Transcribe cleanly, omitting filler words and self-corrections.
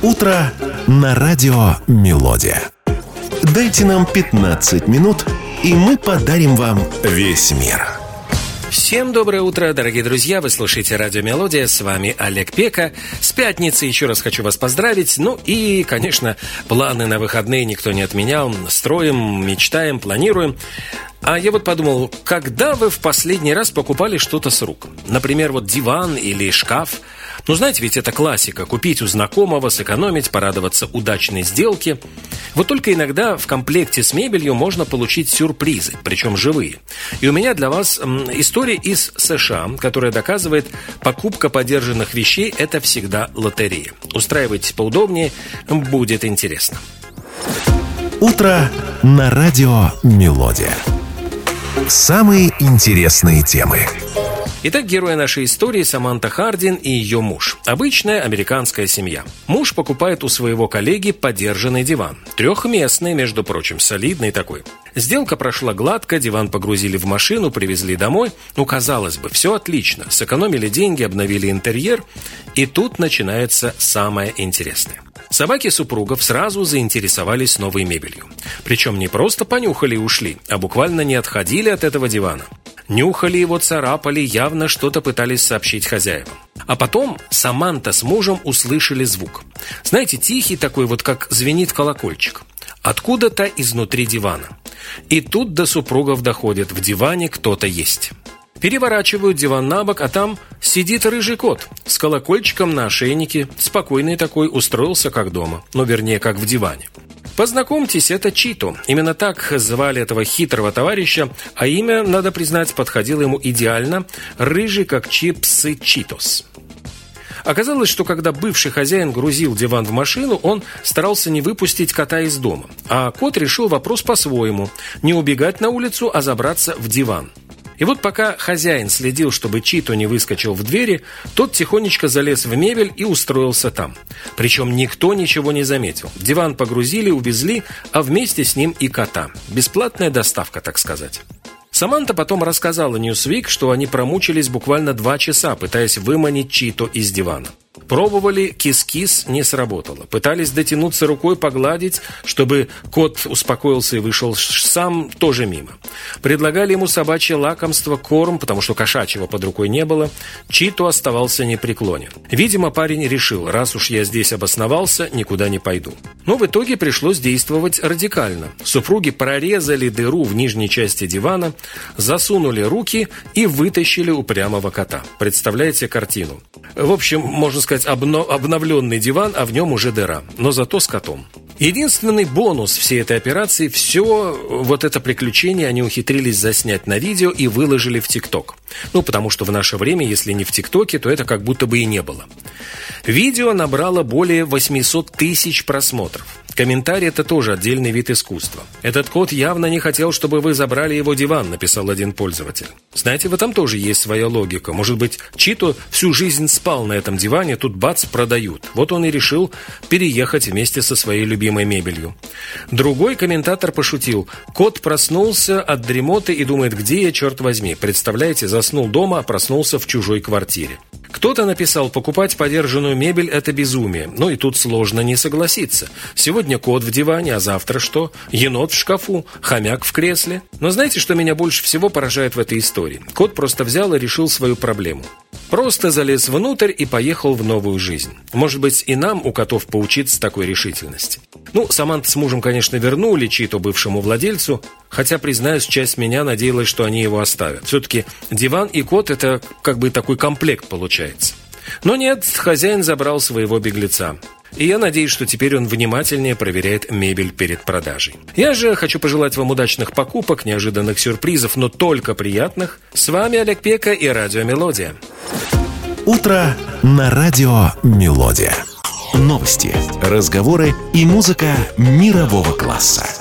Утро на радио «Мелодия». Дайте нам 15 минут, и мы подарим вам весь мир. Всем доброе утро, дорогие друзья. Вы слушаете радио «Мелодия». С вами Олег Пека. С пятницы еще раз хочу вас поздравить. Ну и, конечно, планы на выходные никто не отменял. Строим, мечтаем, планируем. А я вот подумал, когда вы в последний раз покупали что-то с рук? Например, вот диван или шкаф. Ну, знаете, ведь это классика. Купить у знакомого, сэкономить, порадоваться удачной сделке. Вот только иногда в комплекте с мебелью можно получить сюрпризы, причем живые. И у меня для вас история из США, которая доказывает, покупка подержанных вещей – это всегда лотерея. Устраивайтесь поудобнее, будет интересно. Утро на радио «Мелодия». Самые интересные темы. Итак, герои нашей истории – Саманта Хардин и ее муж. Обычная американская семья. Муж покупает у своего коллеги подержанный диван. Трехместный, между прочим, солидный такой. Сделка прошла гладко, диван погрузили в машину, привезли домой. Ну, казалось бы, все отлично. Сэкономили деньги, обновили интерьер. И тут начинается самое интересное. Собаки супругов сразу заинтересовались новой мебелью. Причем не просто понюхали и ушли, а буквально не отходили от этого дивана. Нюхали его, царапали, явно что-то пытались сообщить хозяевам. А потом Саманта с мужем услышали звук. Знаете, тихий такой, вот как звенит колокольчик. Откуда-то изнутри дивана. И тут до супругов доходит: в диване кто-то есть. Переворачивают диван на бок, а там сидит рыжий кот с колокольчиком на ошейнике, спокойный такой, устроился как дома, ну, вернее, как в диване. Познакомьтесь, это Чито. Именно так звали этого хитрого товарища, а имя, надо признать, подходило ему идеально – рыжий, как чипсы Читос. Оказалось, что когда бывший хозяин грузил диван в машину, он старался не выпустить кота из дома. А кот решил вопрос по-своему – не убегать на улицу, а забраться в диван. И вот пока хозяин следил, чтобы Чито не выскочил в двери, тот тихонечко залез в мебель и устроился там. Причем никто ничего не заметил. Диван погрузили, увезли, а вместе с ним и кота. Бесплатная доставка, так сказать. Саманта потом рассказала Newsweek, что они промучились буквально 2 часа, пытаясь выманить Чито из дивана. Пробовали, кис-кис, не сработало. Пытались дотянуться рукой, погладить, чтобы кот успокоился и вышел сам, тоже мимо. Предлагали ему собачье лакомство, корм, потому что кошачьего под рукой не было. Чито оставался непреклонен. Видимо, парень решил: раз уж я здесь обосновался, никуда не пойду. Но в итоге пришлось действовать радикально. Супруги прорезали дыру в нижней части дивана, засунули руки и вытащили упрямого кота. Представляете картину? В общем, можно сказать, обновленный диван, а в нем уже дыра, но зато с котом. Единственный бонус всей этой операции – все вот это приключение они ухитрились заснять на видео и выложили в ТикТок. Ну, потому что в наше время, если не в ТикТоке, то это как будто бы и не было. Видео набрало более 800 тысяч просмотров. Комментарий – это тоже отдельный вид искусства. «Этот кот явно не хотел, чтобы вы забрали его диван», – написал один пользователь. Знаете, в этом тоже есть своя логика. Может быть, Чито всю жизнь спал на этом диване, тут бац, продают. Вот он и решил переехать вместе со своей любимой мебелью. Другой комментатор пошутил: «Кот проснулся от дремоты и думает, где я, черт возьми». Представляете, заснул дома, а проснулся в чужой квартире. Кто-то написал: покупать подержанную мебель – это безумие. Ну и тут сложно не согласиться. Сегодня кот в диване, а завтра что? Енот в шкафу, хомяк в кресле. Но знаете, что меня больше всего поражает в этой истории? Кот просто взял и решил свою проблему. Просто залез внутрь и поехал в новую жизнь. Может быть, и нам у котов поучиться такой решительности. Ну, Саманта с мужем, конечно, вернули Чито бывшему владельцу, хотя, признаюсь, часть меня надеялась, что они его оставят. Все-таки диван и кот – это как бы такой комплект получается. Но нет, хозяин забрал своего беглеца. И я надеюсь, что теперь он внимательнее проверяет мебель перед продажей. Я же хочу пожелать вам удачных покупок, неожиданных сюрпризов, но только приятных. С вами Олег Пека и радио «Мелодия». Утро на радио «Мелодия». Новости, разговоры и музыка мирового класса.